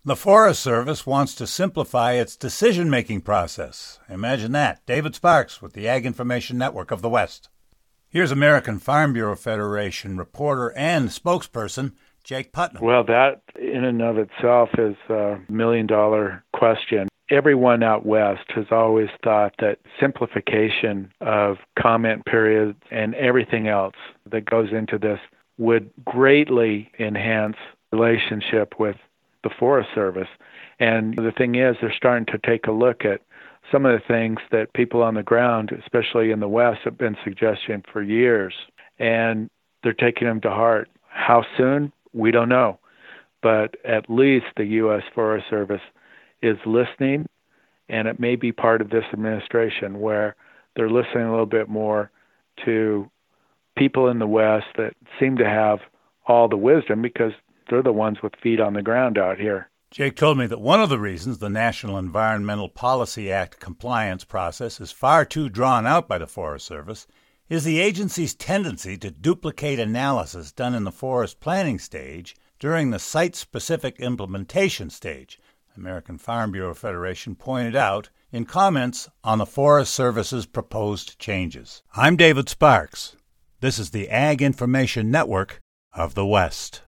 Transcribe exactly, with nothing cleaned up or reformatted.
The Forest Service wants to simplify its decision-making process. Imagine that. David Sparks with the Ag Information Network of the West. Here's American Farm Bureau Federation reporter and spokesperson Jake Putnam. Well, that in and of itself is a million-dollar question. Everyone out west has always thought that simplification of comment periods and everything else that goes into this would greatly enhance relationship with the Forest Service. And the thing is, they're starting to take a look at some of the things that people on the ground, especially in the West, have been suggesting for years. And they're taking them to heart. How soon? We don't know. But at least the U S Forest Service is listening, and it may be part of this administration where they're listening a little bit more to people in the West that seem to have all the wisdom because they're the ones with feet on the ground out here. Jake told me that one of the reasons the National Environmental Policy Act compliance process is far too drawn out by the Forest Service is the agency's tendency to duplicate analysis done in the forest planning stage during the site-specific implementation stage, American Farm Bureau Federation pointed out in comments on the Forest Service's proposed changes. I'm David Sparks. This is the Ag Information Network of the West.